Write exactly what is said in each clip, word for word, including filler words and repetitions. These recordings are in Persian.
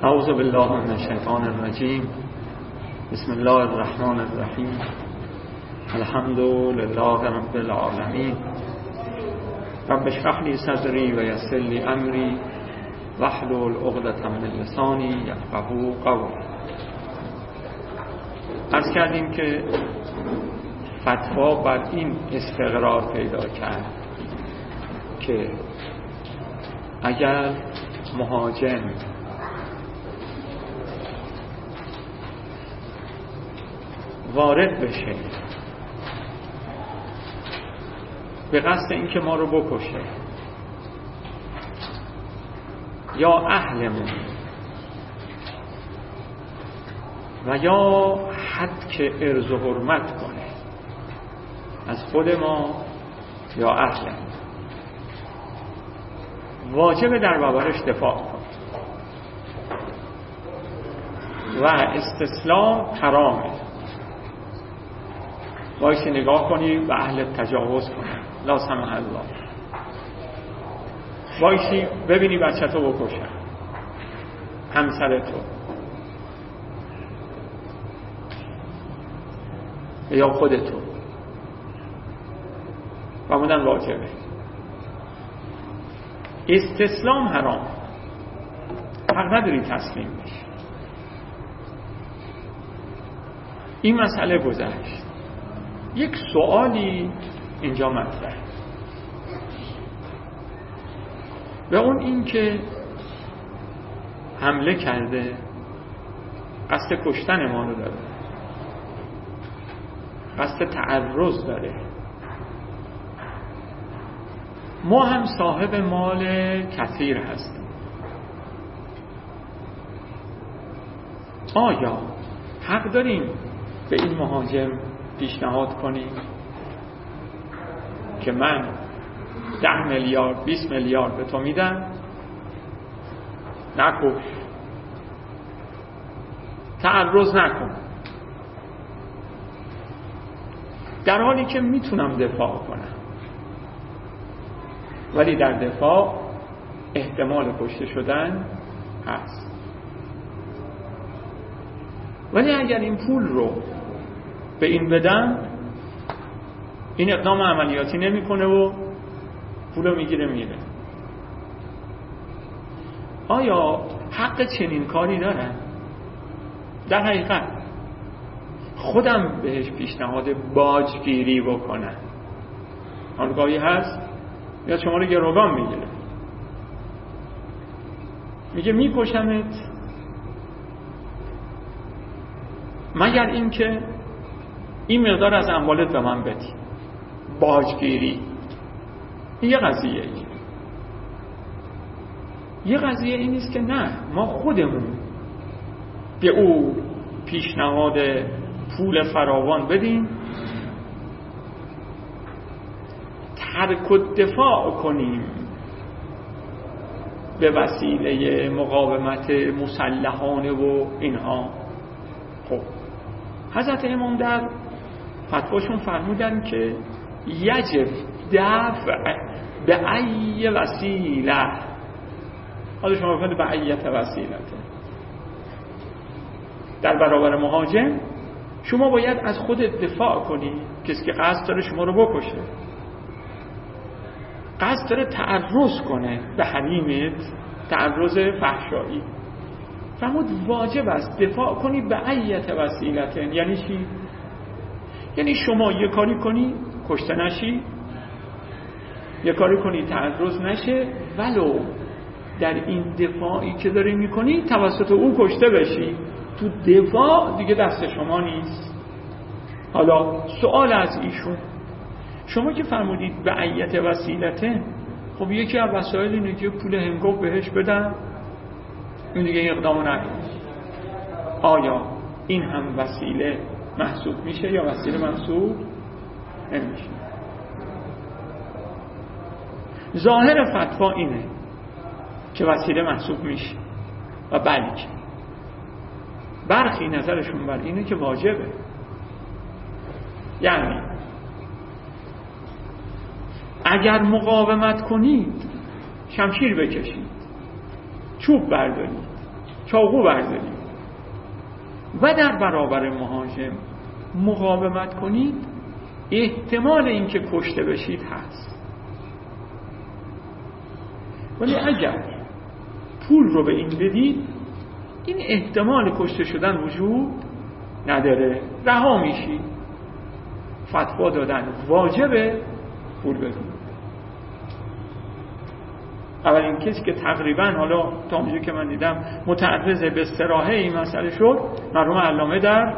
اعوذ بالله من الشیطان الرجیم. بسم الله الرحمن الرحیم. الحمد لله رب العالمین. رب اشرح لی صدری و یسر لی امری واحلل عقدة من لسانی یفقهوا قولی. عرض کردیم که فتوا بر این استقرار پیدا کرد که اگر مهاجم وارد بشه به قصد اینکه ما رو بکشه یا اهلمون و یا حد که ارز و حرمت کنه از خود ما یا اهلمون، واجب در برابرش دفاع کنه و استسلام حرامه. وایسی نگاه کنی و اهل تجاوز کنی، لا سمح الله. وایسی ببینی بچه تو بکشن، همسر تو یا خودتو، و مدن واجبه. استسلام حرام، حق نداری تسلیم بشی. این مسئله گذشت. یک سوالی اینجا مطرحه و اون این که حمله کرده، قصد کشتن ما رو داره، قصد تعرض داره، ما هم صاحب مال کثیر هستیم. آیا حق داریم به این مهاجم پیشنهاد کنیم که من ده میلیارد بیست میلیارد به تو میدم، نکش، تعرض نکن، در حالی که میتونم دفاع کنم، ولی در دفاع احتمال کشته شدن هست. ولی اگر این پول رو به این بدم، این اقدام عملیاتی نمیکنه و پولو میگیره میره. آیا حق چنین کاری دارن؟ در حقیقت خودم بهش پیشنهاد باجگیری بکنم. آنگاهی هست یا شما رو گروگان میگیره، میگه میکشمت مگر این که این مقدار از اموالت به من بدی. باجگیری این یه قضیه ای. یه قضیه این است که نه، ما خودمون به او پیشنهاد پول فراوان بدیم، ترک و دفاع کنیم به وسیله مقاومت مسلحانه و اینها. خب حضرت امام در فتواشون فرمودن که یجب دفع به ای وسیله. حالا شما بفرمایید به ایت وسیله در برابر مهاجم شما باید از خودت دفاع کنی. کسی که قصد داره شما رو بکشه، قصد داره تعرض کنه به حریمت، تعرض فحشایی، فرمود واجب است دفاع کنی به ایت وسیله. یعنی چی؟ یعنی شما یه کاری کنی کشته نشی، یه کاری کنی تعرض نشه، ولو در این دفاعی که داری میکنی توسط او کشته بشی. تو دفاع دیگه دست شما نیست. حالا سوال از ایشون، شما که فرمودید به ایت وسیلته، خب یکی از وسایل اینه که پول هنگفت بهش بدن، این دیگه اقدامو نکن. آیا این هم وسیله محسوب میشه یا وسیله محسوب نمیشه؟ ظاهر فتوا اینه که وسیله محسوب میشه و بلکه برخی نظرشون بر اینه که واجبه. یعنی اگر مقاومت کنید شمشیر بکشید، چوب بردارید، چاقو بردارید و در برابر مهاجم مقاومت کنید، احتمال اینکه کشته بشید هست. ولی اگر پول رو به این بدید، این احتمال کشته شدن وجود نداره، رها میشید. فتوا دادن واجبه پول بدید. اولین کسی که تقریبا حالا تا اونجایی که من دیدم متعرض به صراحه این مسئله شد، مرحوم علامه در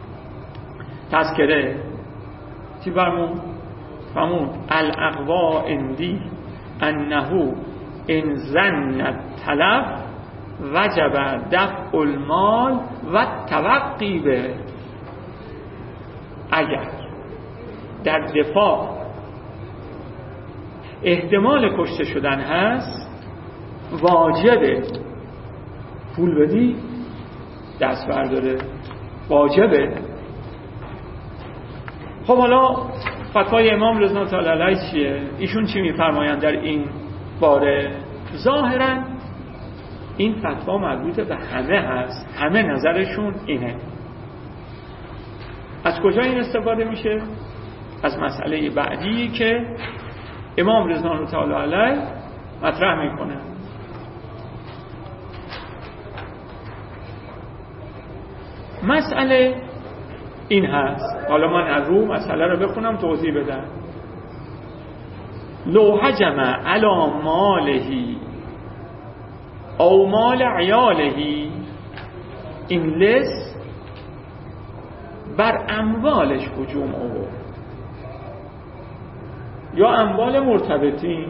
تذکره چی فرمود؟ فرمود الاقوا اندی انه ان ظن التلف وجب دفع المال و توقی به. اگر در دفاع احتمال کشته شدن هست، واجبه پول بدی دست برداره، واجبه. خب حالا فتوای امام رضا تعالی علیه چیه؟ ایشون چی میفرمایند در این باره؟ ظاهرا این فتوا مربوط به همه هست، همه نظرشون اینه. از کجا این استفاده میشه؟ از مسئله بعدی که امام رضا تعالی علیه مطرح میکنه. مسئله این هست، حالا من از رو مسئله رو بخونم توضیح بدم. لو هجم علی مالهی او مال عیالهی، این لس بر اموالش هجوم آورد یا اموال مرتبطین،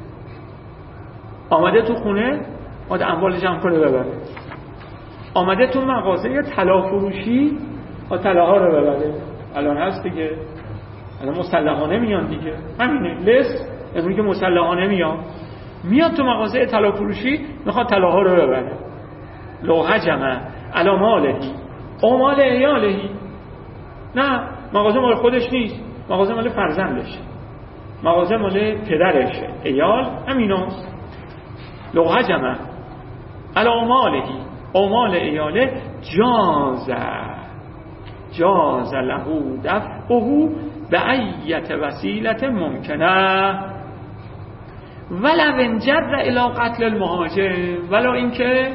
آمده تو خونه آمده اموال جمع کنه ببره، آمده تو مغازه طلا فروشی آ طلاها رو ببره. الان هست دیگه، الان مسلحانه میان دیگه، همینه لس. امروز که مسلحانه میان میاد تو مغازه طلا فروشی میخواد طلاها رو ببره. لو هجم علی مالهی او مال عیالهی، نه مغازه مال خودش نیست، مغازه مال فرزندشه، مغازه مال پدرشه، عیال همیناست. لو هجم علی مالهی او مال عیاله جاز جاز له دفعه به ایت وسیلت ممکنه ولو انجر الی قتل المهاجم، ولو اینکه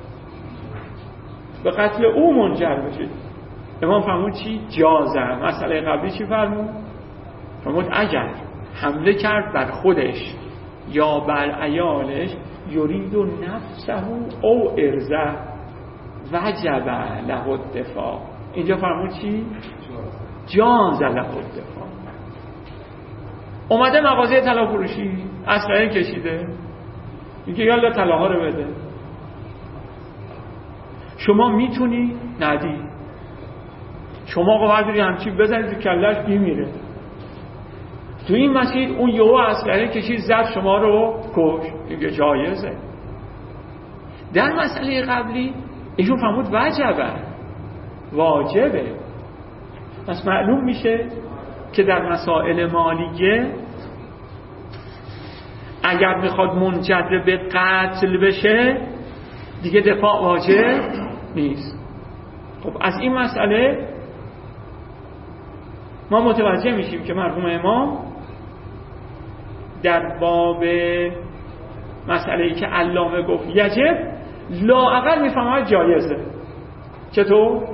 به قتل او منجر بشه. امام فرمود چی؟ جازه. مسئله قبلی چی فرمود؟ فرمود اگر حمله کرد بر خودش یا بر عیالش، یرید نفسه او ارزه وجب له الدفاع. اینجا فرمود چی؟ جاز له الدفاع. اومده مغازه طلا فروشی اسلحه کشیده، میگه یالا طلاها رو بده. شما میتونی ندی، شما قوار داری همچی بزنید تو کلش بیمیره. تو این مسیر اون یهو اسلحه کشید زد شما رو کش، میگه جایزه. در مسئله قبلی ایشون فرمود وجبه، واجبه. پس معلوم میشه که در مسائل مالیه اگر میخواد منجر به قتل بشه دیگه دفاع واجب نیست. خب از این مسئله ما متوجه میشیم که مرحوم امام در باب مسئله‌ای که علامه گفت یجب، لااقل میفهمه جایزه. چطور؟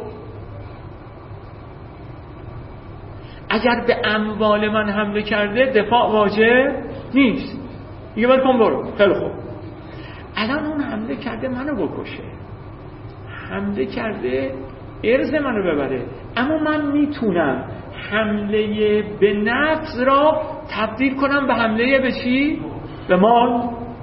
اگر به اموال من حمله کرده دفاع واجب نیست، میگه ول کن برو، خیلی خوب. الان اون حمله کرده منو بکشه، حمله کرده ارز منو ببره، اما من میتونم حمله به نفس را تبدیل کنم به حمله به چی؟ به مال.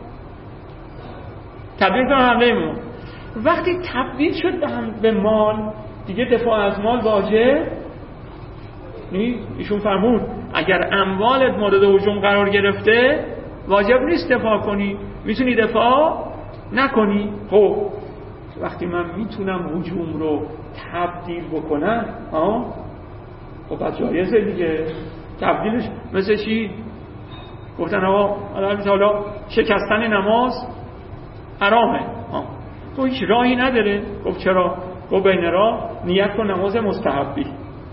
تبدیل کنم حمله مال. وقتی تبدیل شد به, هم... به مال دیگه دفاع از مال واجب نیست. ایشون فرمود اگر اموالت مورد هجوم قرار گرفته واجب نیست دفاع کنی، میتونی دفاع نکنی. خب وقتی من میتونم هجوم رو تبدیل بکنم ها، خب از جایزه دیگه. تبدیلش مثل چی؟ گفتن آقا حالا شکستن نماز حرامه ها. گفت هیچ راهی نداره. گفت چرا؟ گفت بین راه نیت کن نماز مستحبی.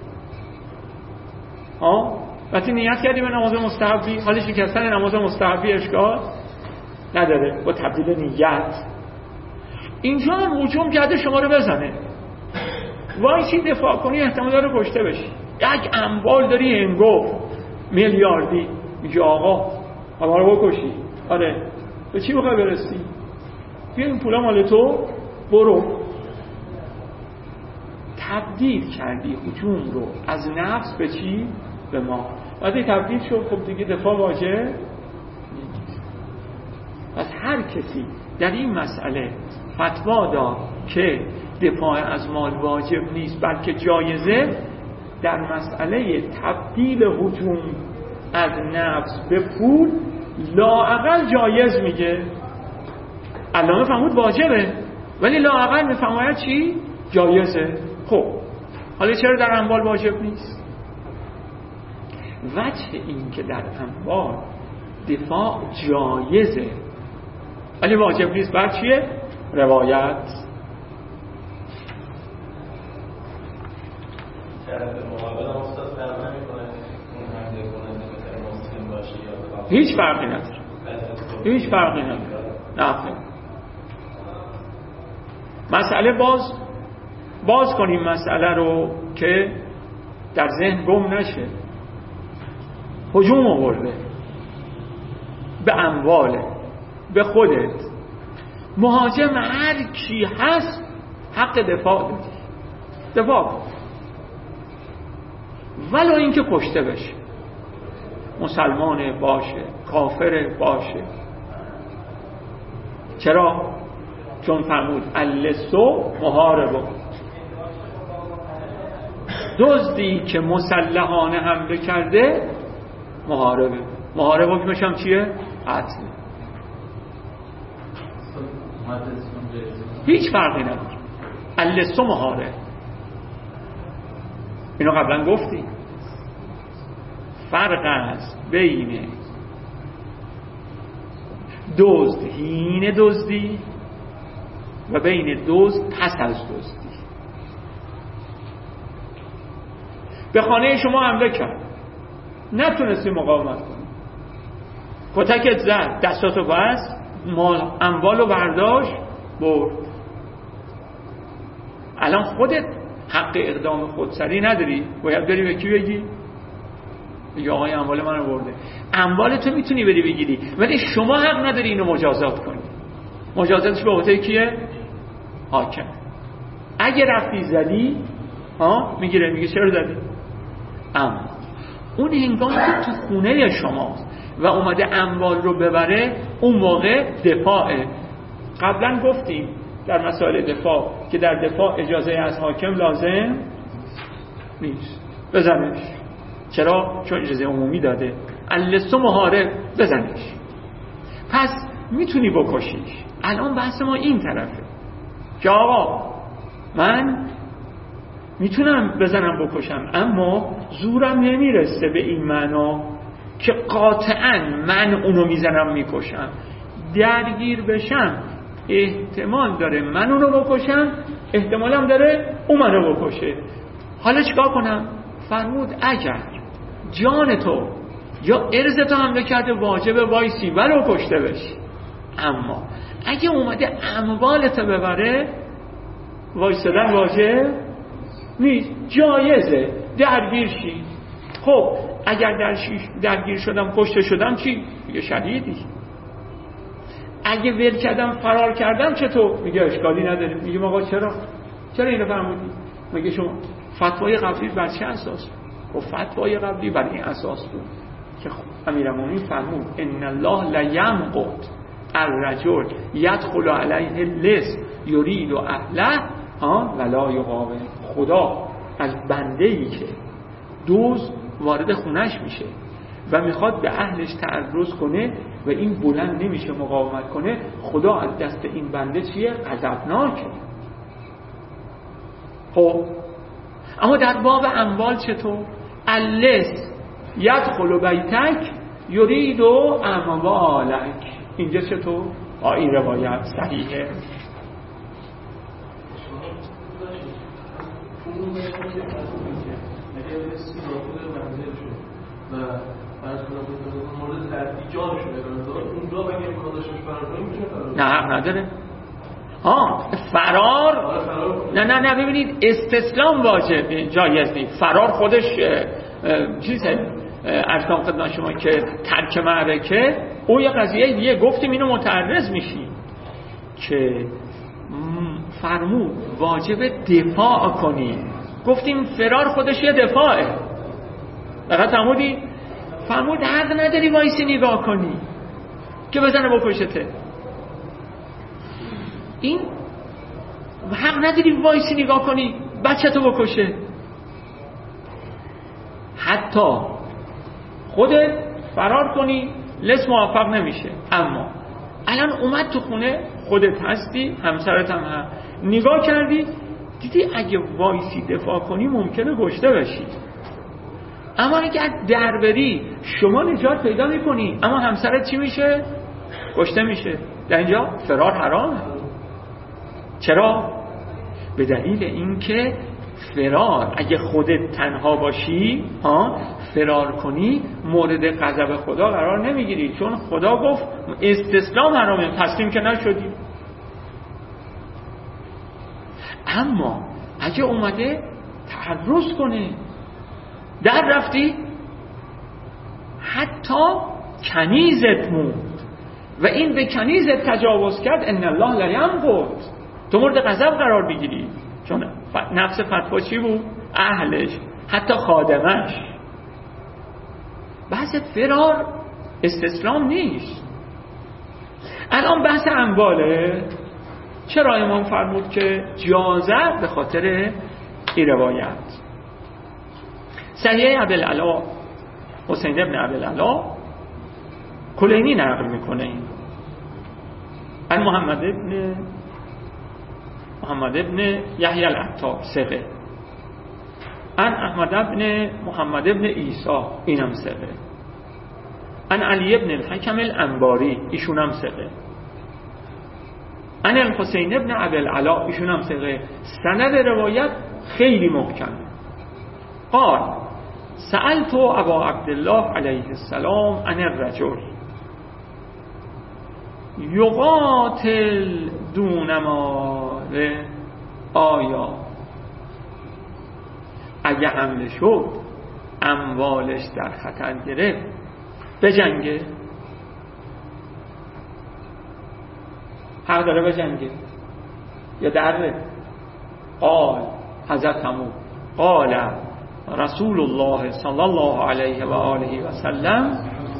ها وقتی نیت کردی به نماز مستحبی، حالا شکستن نماز مستحبی اشکال نداره با تبدیل نیت. اینجا هم هجوم کرده شما رو بزنه، وای چی دفاع کنی احتمال داره کشته بشی. یک اموال داری هنگو میلیاردی، میگه آقا ما رو بکشی. آره به چی بخوای برسی؟ بیا این پولا مال تو، برو. تبدیل کردی هجوم رو از نفس به چی؟ به ما. وقتی تبدیل شد خب دیگه دفاع واجب نیست. پس هر کسی در این مسئله فتوا داد که دفاع از مال واجب نیست بلکه جایزه، در مسئله تبدیل هجوم از نفس به پول لااقل جایز میگه. علامه فرمود واجبه ولی لااقل میفرماید چی؟ جایزه. خب حالا چرا در اموال واجب نیست؟ وجه این که در اموال دفاع جایزه ولی واجب نیست بر چیه؟ روایت. هیچ فرقی نداره، هیچ فرقی نداره. نه مسئله باز باز کنیم مسئله رو که در ذهن گم نشه. هجوم آورده به امواله، به خودت، مهاجم هر کی هست حق دفاع دادی، دفاع کن ولو اینکه کشته بشه، مسلمان باشه کافر باشه. چرا؟ چون فرمود اللصو محاربه، دزدی که مسلحانه حمله کرده محاربه. محاربه حکمش هم چیه؟ قتل. هیچ فرقی نداره. اللصو محارب، اینو قبلا گفتیم. فرق است بین دزد هین دزدی و بین دزد پس از دزدی. به خانه شما حمله کرد، نتونستی مقاومت کنی، کتکت زد، دستاتو بست، مال اموالو برداشت برد. الان خودت حق اقدام خودسری نداری، باید بری به کی بگی؟ بگی آقای اموال منو برده. اموال تو میتونی بری بگیری ولی شما حق نداری اینو مجازات کنی. مجازاتش به عهده کیه؟ حاکم. اگه رفتی زدی ها میگیره، میگه چرا زدی؟ اما اون هنگامی که تو خونه شماست و اومده اموال رو ببره، اون موقع دفاعه. قبلا گفتیم در مسائل دفاع که در دفاع اجازه از حاکم لازم نیست. بزنش. چرا؟ چون اجازه عمومی داده. اللصو محارب، بزنش. پس میتونی بکشیش. الان بحث ما این طرفه که آقا من میتونم بزنم بکشم اما زورم نمیرسه به این معنا که قاطعاً من اونو میزنم میکشم. درگیر بشم احتمال داره من اونو بکشم، احتمالم داره اون منو بکشه. حالا چیکار کنم؟ فرمود اگر جان تو یا ارز تو حمله کرده واجب وایسی ولو کشته بشی، اما اگه اومده اموالت ببره وایسادن واجب نیست، جایزه. درگیر شی. خب اگر در درگیر شدم کشته شدم چی؟ میگه شدیدی. اگه ول کردم فرار کردم چطور؟ میگه اشکالی نداره. میگه آقا چرا؟ چرا اینو فرمودی؟ میگه شما فتوای قبلی بر چه اساس؟ و فتوای قبلی بر این اساس بود که امیرالمومنین فرمود ان الله لا یمقت الرجل یدخل علیه اللص یرید اهله ها ولا یقاوم. خدا از بنده‌ای که دوز وارد خونش میشه و میخواد به اهلش تعرض کنه و این بلند نمیشه مقاومت کنه، خدا از دست این بنده چیه؟ غضبناکه. خب اما در باب اموال چطور؟ اللص یدخل بیتک یرید اموالک. اینجا چطور؟ آه این روایت صحیحه. که تصمیم که اگر کسی داخل منزل شد و فرض کنم مورد تهدید جان شده اونجا اگه امکان داشته باشه فرار کنه میشه فرار؟ نه حق نداره. ها فرار نه نه نه ببینید استسلام واجب جایز نیست. فرار خودش چیزه ارکان خدمت شما که ترک معرکه او یه قضیه دیگه. گفتیم اینو متعرض میشی که فرمود واجب دفاع کنی. گفتیم فرار خودش یه دفاعه. دقیقا فرمودی؟ فرمود حق نداری وایسی نگاه کنی که بزنه بکشته. این حق نداری وایسی نگاه کنی بچه تو بکشه. حتی خودت فرار کنی لس موفق نمیشه. اما الان اومد تو خونه، خودت هستی، همسرت هم هست، نگاه کردی دیدی اگه وایسی دفاع کنی ممکنه کشته بشی. اما اگر در بری شما نجات پیدا میکنی اما همسرت چی میشه؟ کشته میشه. در اینجا فرار حرامه. چرا؟ به دلیل اینکه فرار اگه خودت تنها باشی ها فرار کنی مورد غضب خدا قرار نمیگیری، چون خدا گفت استسلام حرامه، تسلیم که نشدی. اما اگه اومده تعرض کنه در رفتی حتی کنیزت موند و این به کنیزت تجاوز کرد ان الله لا ینقض، تو مورد غضب قرار بگیری. چون نفس فتوا چی بود؟ اهلش، حتی خادمش. بحث فرار استسلام نیست. الان بحث امواله. چرا امام فرمود که جازه؟ به خاطر این روایت صحیح ابوالعلا حسین ابن ابوالعلا کلینی نقل میکنه این ان محمد ابن محمد ابن یحیی العطار ثقه، ان احمد ابن محمد ابن عیسی اینم ثقه، ان علی ابن الحکم الانباری ایشون هم ثقه، ان الحسین ابن ابوالعلا ایشون هم ثقه. سند روایت خیلی محکم. قال سألت ابا عبدالله علیه السلام عن الرجل یقاتل دون مال، آیا اگه حمله شد اموالش در خطر گرفت بجنگه؟ حق داره بجنگه یا دره؟ قال حضرت همون قال رسول الله صلی الله علیه و آله و سلم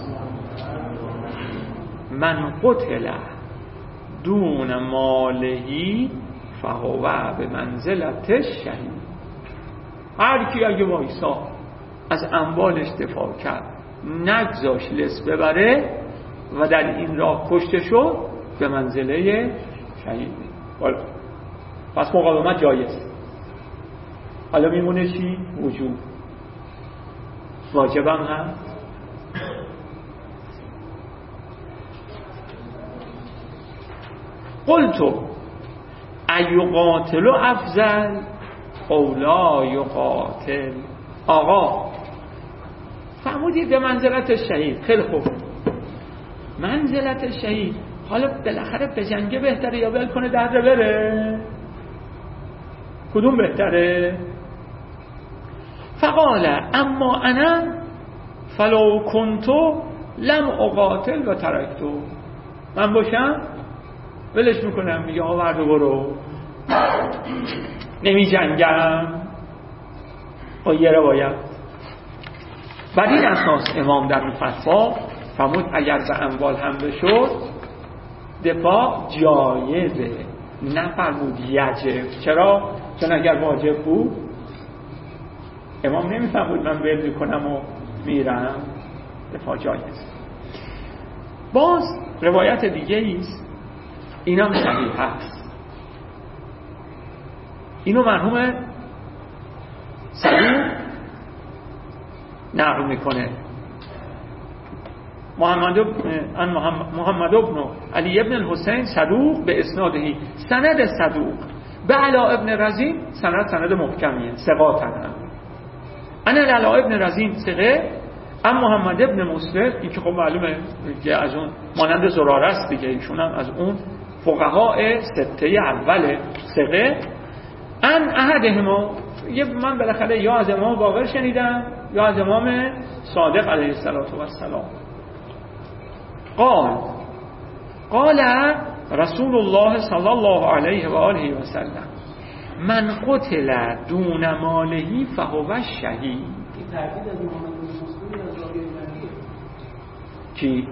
من قتل دون مالهی فهو به منزلت شهید. هر کی اگه وایسا از اموالش دفاع کرد نگذاش لس ببره و در این راه کشته شد به منزله شهید. پس مقاومت جایز. حالا میمونه چی؟ وجوب. واجبم هست. قلتو ایقاتل افضل او لا یقاتل. آقا فرمودید به منزلت شهید. خیلی خوب، منزلت شهید. حالا بالاخره به جنگه بهتره یا ول کنه در بره؟ کدوم بهتره؟ فقال اما انا فلو کنتو لم اقاتل و ترکتو. من باشم ولش میکنم، میگه آورد و برو، نمی جنگم. با یه روایت بر این اساس امام در فتوا فرمود اگر به اموال حمله شد دفاع جایزه، نه فرمود یجب. چرا؟ چون اگر واجب بود امام نمیفرمود من ول میکنم و میرم. دفاع جایز. باز روایت دیگه ایست، اینم صحیح هست. اینو مرحوم صدوق نقل میکنه. محمد محمد ابن علی ابن الحسین صدوق به اسنادهی. سند صدوق به علا ابن رزین سند سند محکمیه، ثقات هم انا علا ابن رزین ثقه، ام محمد ابن مسلم، این که خب معلومه که از اون مانند زراره است دیگه، ایشون هم از اون فقهای سته اوله ثقه. ان احدهما، یه من بالاخره یا از امام باقر شنیدم یا از امام صادق علیه السلام. قال قال رسول الله صلی الله علیه و آله و سلم من قتل دون ماله فهو شهید. کی؟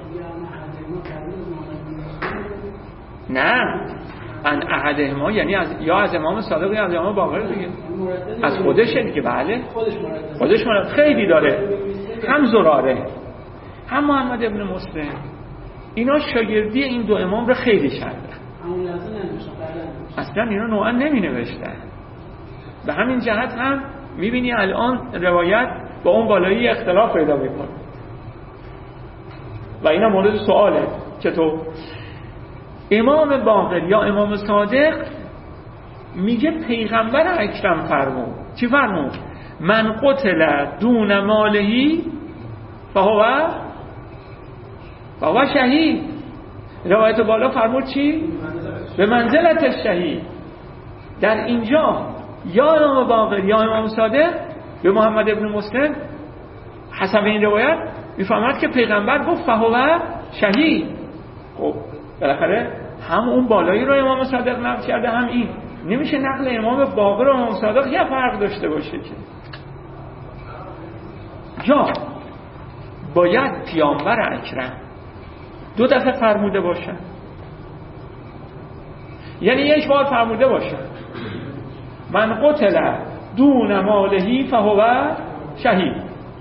نه، ان احدهما یعنی از یا از امام صادق یا از امام باقر دیگه، از خودشه دیگه. بله خودش مراد خیلی داره، هم زراره هم محمد ابن مسلم، اینا شاگردی این دو امام رو خیلی شنیدن، اصلا اینا نوعا نمی نوشتن. به همین جهت هم میبینی الان روایت با اون بالایی اختلاف پیدا میکنه و اینا مورد سواله. چطور؟ امام باقر یا امام صادق میگه پیغمبر اکرم فرمود، چی فرمود؟ من قتل دون مالهی فهو فهو شهید. روایت بالا فرمود چی؟ به منزلت شهید. در اینجا یا امام باقر یا امام صادق به محمد ابن مسلم حسب این روایت میفهمد که پیغمبر گفت فهو شهید. خب بالاخره هم اون بالایی رو امام صادق نقل کرده هم این، نمیشه نقل امام باقر و امام صادق یه فرق داشته باشه که. یا باید پیامبر اکرم دو دفعه فرموده باشن، یعنی یک بار فرموده باشن من قتل دون مالهی فهو شهید،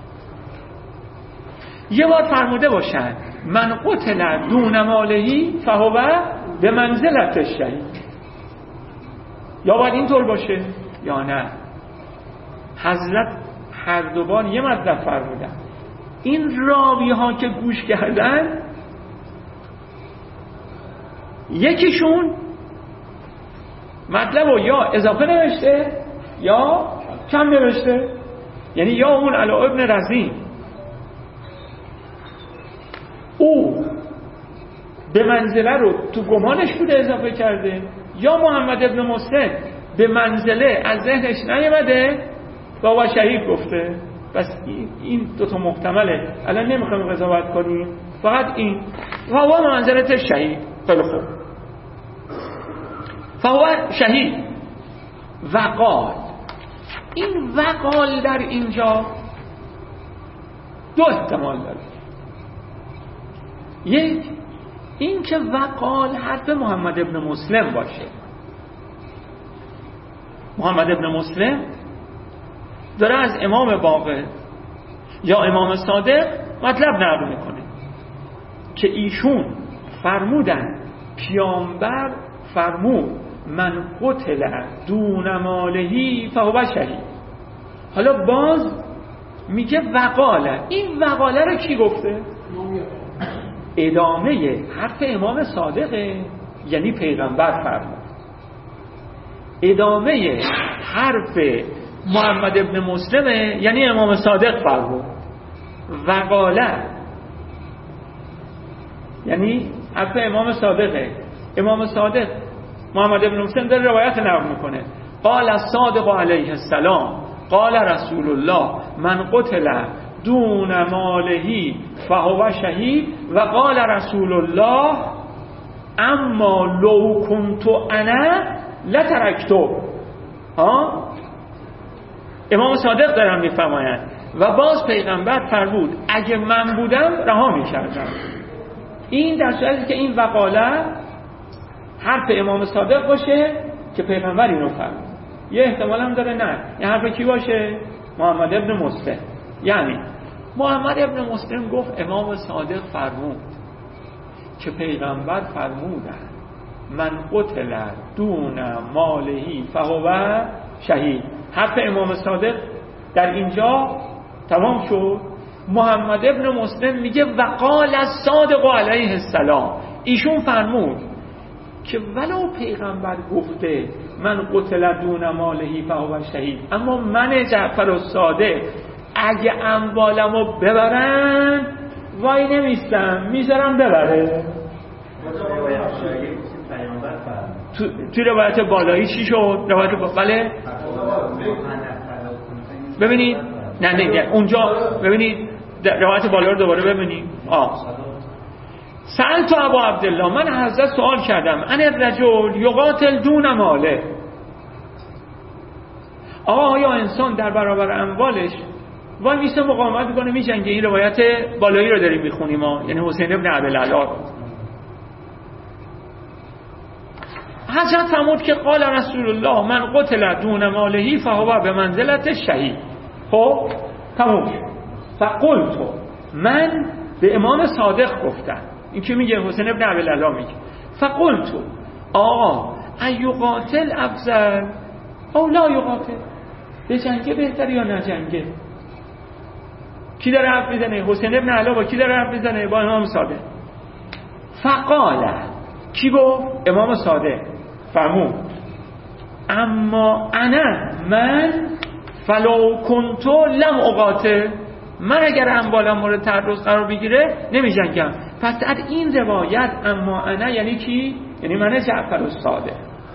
یه بار فرموده باشن من قتل دون مالهی فهو به منزلت شهید. یا باید اینطور باشه یا نه. حضرت هر دوبار یه مطلب فرمودن، این راوی ها که گوش کردن یکیشون مطلب رو یا اضافه نوشته یا کم نوشته، یعنی یا اون علا ابن رزین او به منزله رو تو گمانش بوده اضافه کرده، یا محمد ابن مسلم به منزله از ذهنش نیامده و او شهید گفته. بس این دوتا محتمله، الان نمیخوایم قضاوت کنیم، فقط این فهو منزلت شهید. خیلی خوب، فهو شهید. وقال، این وقال در اینجا دو احتمال داره. یک، این که وقال حرف محمد ابن مسلم باشه. محمد ابن مسلم داره از امام باقر یا امام صادق مطلب نقل میکنه که ایشون فرمودن پیامبر فرمود من قتل دون مالهی فهو شهید. حالا باز میگه وقاله. این وقاله رو کی گفته؟ ادامه حرف امام صادقه، یعنی پیغمبر فرمود. ادامه حرف محمد ابن مسلمه، یعنی امام صادق فرمود. وقاله یعنی حرف امام صادقه. امام صادق محمد ابن مسلم در روایت نقل میکنه قال الصادق علیه السلام قال رسول الله من قتل دون مالهی فهو شهید و قال رسول الله اما لو کنت انا لترکتو. ها، امام صادق دارن میفرمایند و باز پیغمبر فرمود اگه من بودم رها میکردم. این در صورتی که این وقاله حرف امام صادق باشه که پیغمبر اینو فرمود. یه احتمال هم داره نه، این حرف کی باشه؟ محمد ابن مسلم. یعنی محمد ابن مسلم گفت امام صادق فرمود که پیغمبر فرمودن من قتل دون مالهی فهو شهید. حرف امام صادق در اینجا تمام شد. محمد ابن مسلم میگه وقال الصادق علیه السلام، ایشون فرمود که ولو پیغمبر گفته من قتل دون مالهی فهو شهید، اما من جعفر الصادق اگه اموالمو ببرن وای نمیستم، میذارم ببره. تو تو روایت بالایی چی شد؟ روایت با... بله ببینید نه نه اونجا ببینید روایت بالا رو دوباره ببینید. آه سأل تو ابا عبدالله، من حضرت سوال کردم ان الرجل یقاتل دون ماله، آقا آیا انسان در برابر اموالش وای میسه مقاومت میکنه میجنگه؟ این روایت بالایی رو داریم میخونیم ما، یعنی حسین ابن عبدالعلا. حضرت فرمود که قال رسول الله من قتل دون مالهی فهو به منزلت شهید. خب تموم. فقلت من به امام صادق گفتم، این که میگه حسین ابن عبدالعلا میگه فقلت آقا ایقاتل افضل او لا یقاتل، به جنگه بهتر یا نه جنگه؟ کی داره حرف میزنه؟ حسین ابن علا با کی داره حرف میزنه؟ با امام صادق. فقال کی گفت؟ امام صادق فرمود اما انا من فلو کنتو لم اقاتل، من اگر اموالم مورد تعرض قرار بگیره نمی جنگم. پس در این روایت اما انا یعنی کی؟ یعنی من جعفر الصادق.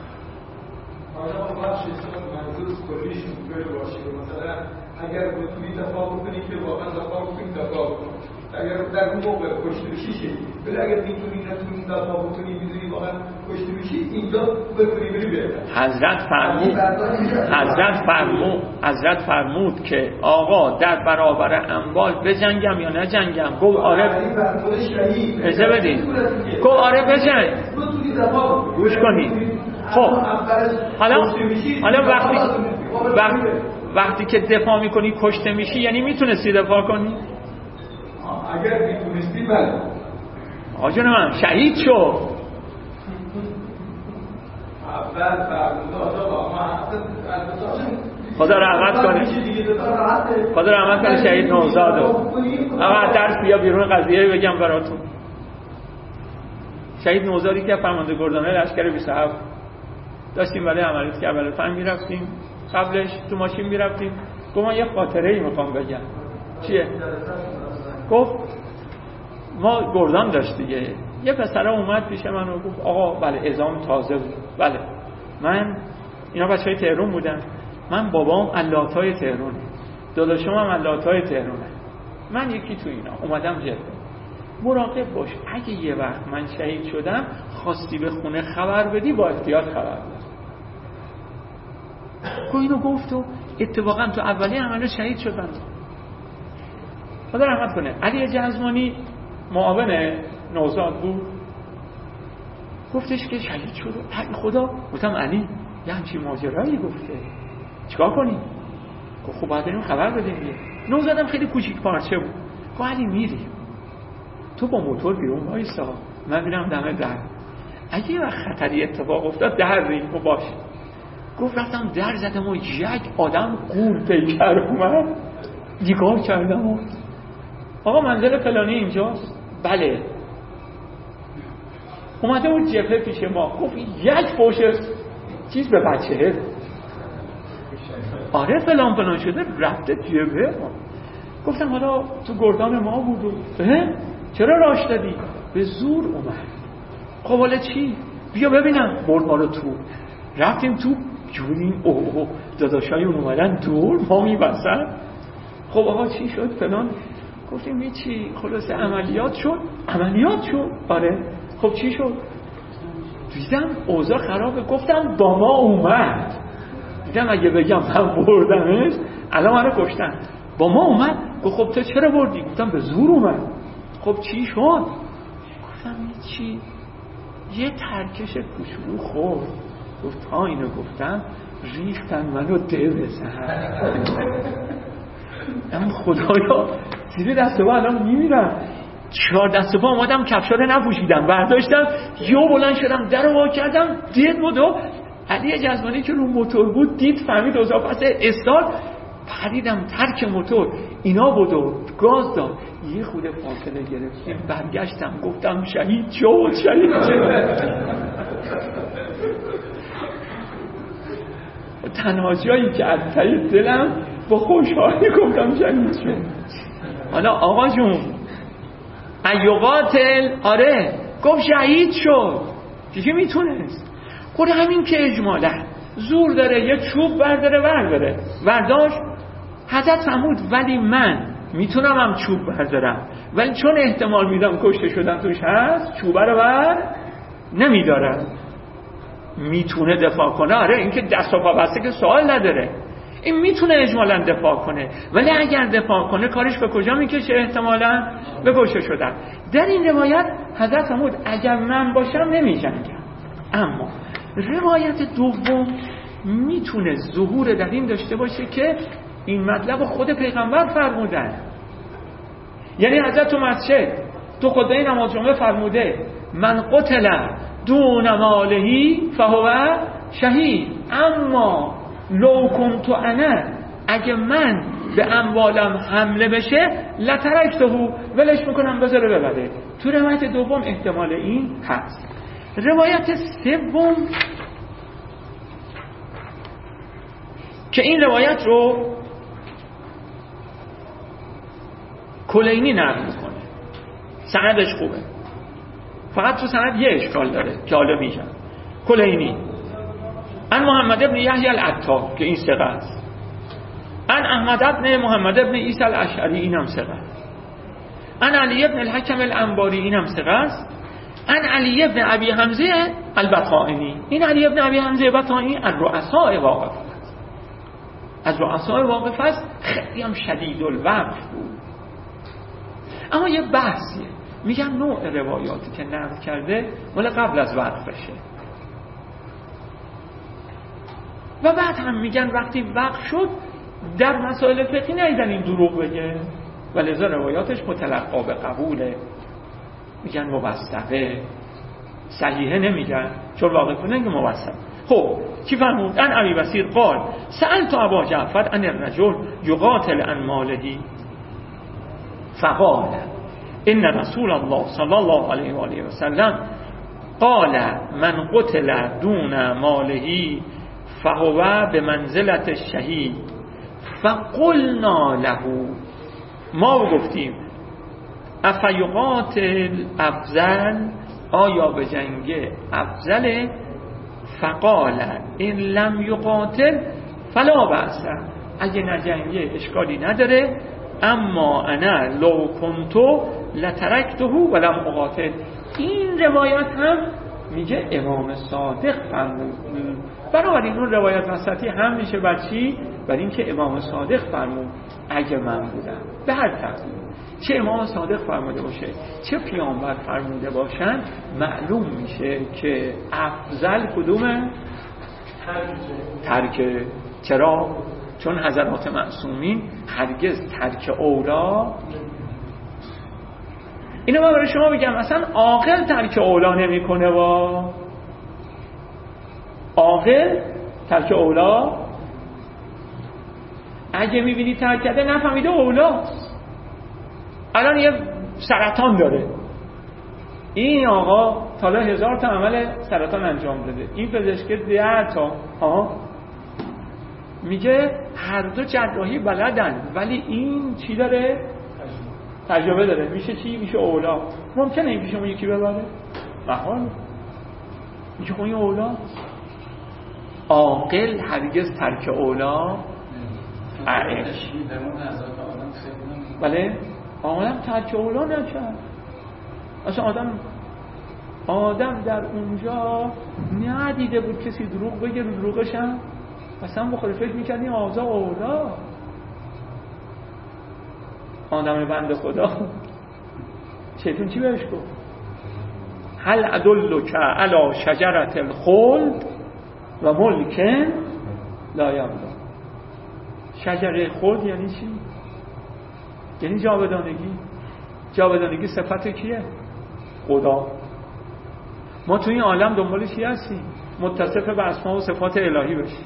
اگر بتونی دفاع بکنی که واقعا دفاع بکنی دفاع بکنی، اگر در اون موقع کشته بشی ولی اگر میتونی نتونی دفاع بکنی میدونی واقعا کشته بشی اینجا بکنی بری بهتر. حضرت فرمود حضرت فرمود حضرت فرمود که آقا در برابر اموال بجنگم یا نجنگم؟ گفت آره. اجازه بدید. گفت آره بجنگ. گوش کنید. خب حالا حالا وقتی وقتی وقتی که دفاع میکنی کشته میشی یعنی میتونستی دفاع کنی؟ اگر میتونستی بله. آجان من شهید شو. اول خدا رحمت کنه. خدا رحمت کنه شهید نوزادو. اما درس بیا بیرون قضیه بگم براتون. شهید نوزادی که فرمانده گردانه لشکر بیست و هفت داشتیم برای عملیات کربلا فهم میرفتیم، قبلش تو ماشین میرفتیم، گفت من یه خاطره ای میخوام بگم. چیه؟ گفت ما گردان داشت دیگه، یه پسره اومد پیش من و گفت آقا بله اعزام تازه بود، بله من اینا بچهای تهران بودن، من بابام علاتای تهرانه، داداشم هم علاتای تهرانه، من یکی تو اینا اومدم جبه، مراقب باش اگه یه وقت من شهید شدم خواستی به خونه خبر بدی با احتیاط خبر بدی. که اینو گفت و اتفاقا تو اولی عمله شهید شدن. خدا رحمت کنه. علی جزمانی معاون نوزاد بود، گفتش که شهید شد. خدا گفتم علی یه همچین ماجرایی گفته چیکار کنی؟ گفت خب بعد اینو خبر بدیم دیگه. نوزادم خیلی کوچیک پارچه بود. گفت علی میری تو با موتور بیرون وایسا من میرم دم در، اگه یه وقت خطری اتفاق افتاد در ریم و باش. گفت رفتم در زدم و یک آدم قول پیکر اومد، دیگار کردم و آقا منزل فلانی اینجاست؟ بله. اومده بود جبهه پیش ما، گفت یک فوش چیز به بچه آره فلان فلان شده رفته جبهه. گفتم حالا تو گردان ما بود و چرا راش دادی؟ به زور اومد. خب حالا چی؟ بیا ببینم. برد ما رو تو، رفتیم تو جونیم اوه داداشای اون اومدن دور ما میبسن. خب آقا چی شد فلان؟ گفتیم هیچی، خلاصه عملیات شد. عملیات شد؟ آره. خب چی شد؟ دیدم اوضاع خرابه. گفتم با ما اومد. دیدم اگه بگم من بردمش الان منو کشتن. با ما اومد. گفت خب تو چرا بردی؟ گفتم به زور اومد. خب چی شد؟ گفتم هیچی، یه ترکش کوچولو خورد. گفت ها اینو گفتم ریختن منو ده بزن. اما خدایا زیر دست با الان میمیرم. چهار دست با اومدم کفشاره نپوشیدم برداشتم یه بلند شدم در رو وا کردم دید بودو. علی جزمانی که رو موتور بود دید فهمید اوضاع پس استارت پریدم ترک موتور اینا بودو گاز داد یه خود فاصله گرفتیم برگشتم گفتم شهید شد شهید شد. تنها جایی که از ته دلم با خوشحالی گفتم شهید شد. حالا آقا جون ایو قاتل، آره گفت شهید شد، دیگه میتونست. خود همین که اجمالا زور داره یه چوب برداره برداره برداشت. حضرت فرمود ولی من میتونم هم چوب بردارم، ولی چون احتمال میدم کشته شدن توش هست چوبه رو بر نمیدارم. میتونه دفاع کنه، آره این که دست و پا بسته که سوال نداره، این میتونه اجمالا دفاع کنه، ولی اگر دفاع کنه کارش به کجا میکشه؟ احتمالا به کشته شدن. در این روایت حضرت فرمود اگر من باشم نمیجنگم. اما روایت دوم میتونه ظهور در این داشته باشه که این مطلب خود پیغمبر فرمودن. یعنی حضرت تو مسجد تو خدای نماز جمعه فرموده من قتل دون مالهی فهو شهید، اما لو کنت انا، اگه من به اموالم حمله بشه لترکته، ولش میکنم بذاره ببره. تو روایت دوم احتمال این هست. روایت سوم که این روایت رو کلینی نقل میکنه، سندش خوبه، فقط تو سند یه اشکال داره که حالا میگم. کلینی ان محمد ابن یحیی العطار که این ثقه است، ان احمد ابن محمد ابن عیسی الاشعری اینم ثقه است، ان علی ابن الحکم الانباری اینم ثقه است، ان علی ابن ابی حمزه البطائنی، این علی ابن ابی حمزه البطائنی از رؤساء واقف است، از رؤساء واقف است، خیلی هم شدید الوقف بود. اما یه بحثیه، میگن نوع روایاتی که نقل کرده مال قبل از وقف بشه، و بعد هم میگن وقتی وقف شد در مسائل فقهی نیدن این دروغ بگه، ولذا روایاتش متلقا به قبوله، میگن موثقه، صحیحه نمیگن چون واقف نمیگه موثق. خب چی فرمود؟ ان ابی بصیر قال سألت ابا جعفر ان الرجل یقاتل عن ماله فقال ان رسول الله صلی الله علیه و آله و سلم قال من قتل دون ماله فهو به منزلت الشهید فقلنا له، ما گفتیم افیقاتل افضل، آیا به جنگ افضل؟ فقال این لم یقاتل فلا بأس، اگه نجنگه اشکالی نداره، اما انا لو کنتو لترکته ولم اقاتل. این روایت هم میگه امام صادق فرمود، بنابراین اون روایت وسطی هم میشه بر چی؟ بر این که امام صادق فرمود اگه من بودم. به هر تقدیر چه امام صادق فرموده باشه چه پیامبر فرموده باشن، معلوم میشه که افضل کدومه؟ ترک. چرا؟ چون حضرات معصومین هرگز ترک اولا. اینو من برای شما بگم، اصلا عاقل ترک اولا نمیکنه. با عاقل ترک اولا اگه میبینی ترک کرده نفهمیده اولاست. الان یه سرطان داره، این آقا تالا هزار تا عمل سرطان انجام داده، این پزشک ده تا ها میگه هر دو جراحی بلدن، ولی این چی داره؟ تجربه داره. میشه چی؟ میشه اولا. ممکنه این پیش اون یکی ببره؟ محال. میشه خون اولا. عاقل هرگز ترک اولا اعش. بله؟ آدم ترک اولا نکرد. اصلا آدم آدم در اونجا ندیده بود کسی دروغ بگه، رو دروغش هم اصلا بخوری فکر میکردی آزا اولا. آدم بنده خدا شیطان چی بهش گفت؟ هل ادلک علی شجرة الخلد و ملک لا یبلا. شجره خلد یعنی چی؟ یعنی جاودانگی. جاودانگی صفت کیه؟ خدا. ما تو این عالم دنبال چی هستیم؟ متصف به اسما و صفات الهی بشیم.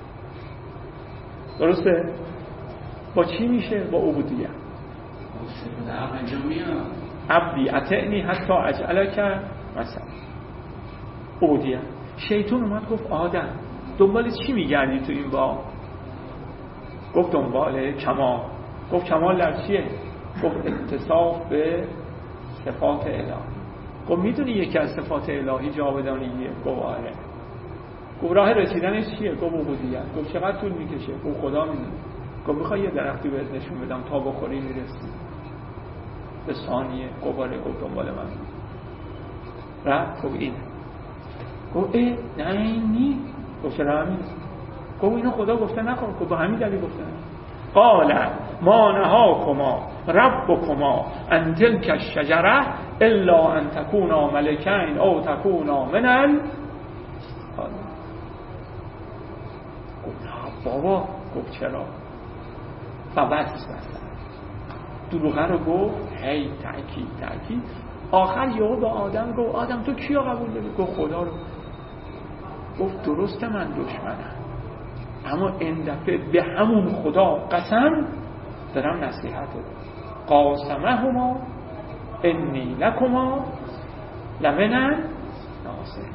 درسته؟ با چی میشه؟ با عبودیت. عبدی اطعنی حتی اجعلک مثلا. عبودیت. شیطان اومد گفت آدم دنبال چی میگردی تو این باغ؟ گفت دنبال کمال. گفت کمال در چیه؟ گفت اتصاف به صفات الهی. گفت میدونی یکی از صفات الهی جاودانیه؟ گفت آره. گفت راه رسیدنش چیه؟ گفت عبودیت. گفت چقدر طول میکشه؟ گفت خدا میدونه. گفت میخوای یه درختی بهت نشون بدم تا بخوری میرسی به ثانیه. گفت آره. گفت دنبال من رفت. گفت این گفت اه نه این نی. گفت چرا همین؟ گفت اینو خدا گفته نکن. گفت به همین دلیل گفته نکن. قال ما نهاکما ربکما ان تلک الشجره الا ان تکونا ملکین او تکونا من ال گفت نه بابا. گفت چرا؟ فبس مثلا دروغه رو گفت هی تأکید تأکید. آخر یهو به آدم گفت آدم تو کیو قبول داری؟ گفت خدا رو. گفت درسته من دشمنم اما این دفعه به همون خدا قسم دارم نصیحت رو قاسمهما انی لکما لمن ناصح.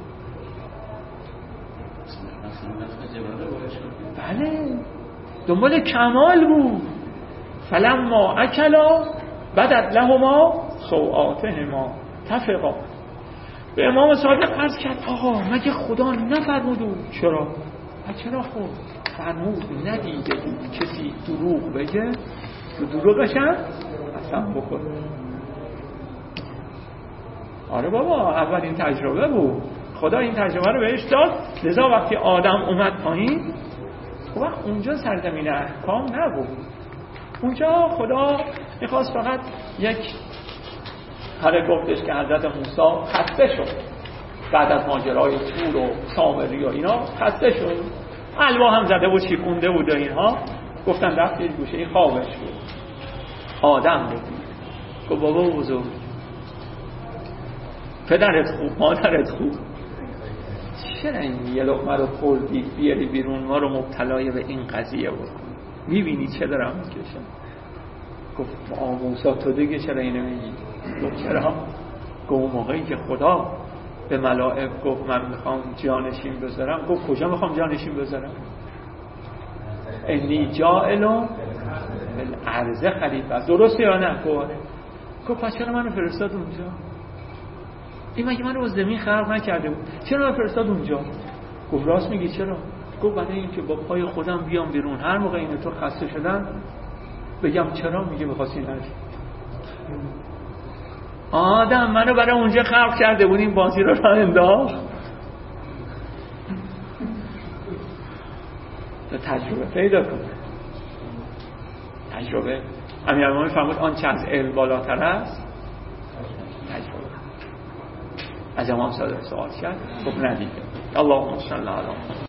بله دنبال کمال بود. فلما اکلا بدت لهما سوآتهما تفقا. به امام صادق عرض کرد آقا مگه خدا نفرمود؟ چرا؟ چرا خود فرمود ندیده بود کسی دروغ بگه تو دروغش هم اصلا بخوره. آره بابا اولین تجربه بود. خدا این تجربه رو بهش داد. لذا وقتی آدم اومد پایین وقت اونجا سرزمین احکام نبود. اونجا خدا میخواست فقط یک هر گفتش که حضرت موسی خسته شد بعد از ماجرای تور و سامری و اینا خسته شد. الوا هم زده بود شیکونده بود و اینها گفتن رفت یه گوشه این خوابش بود. آدم بود گفت بابا بزرگ پدرت خوب مادرت خوب چرا این یه لقمه رو خوردی بیاری بیرون ما رو مبتلای به این قضیه بود؟ میبینی چه دارم میکشم؟ گفت آه موسی تو دیگه چرا اینو میگی؟ گفت چرا؟ گفت موقعی که خدا به ملائک گفت من میخوام جانشین بذارم. گفت کجا میخوام جانشین بذارم؟ انی جاعلم بالارض خلیفه. درسته یا نه؟ گفت گفت پس چرا منو فرستاد اونجا؟ این مگه منو از زمین خلق نکرده بود؟ چرا منو فرستاد اونجا؟ گفت راست میگی چرا؟ گفت برای اینکه با پای خودم بیام بیرون هر موقع این تو خسته شدن بگم چرا؟ میگه بخواستی نشی. آدم منو برای اونجا خلق کرده بود این بازی رو راه انداخت. تجربه پیدا کنه. تجربه امیرالمومنین فرمود آن چه از علم بالاتر است تجربه. از امام صادق سوال کرد گفت ندیده. اللهم صل علی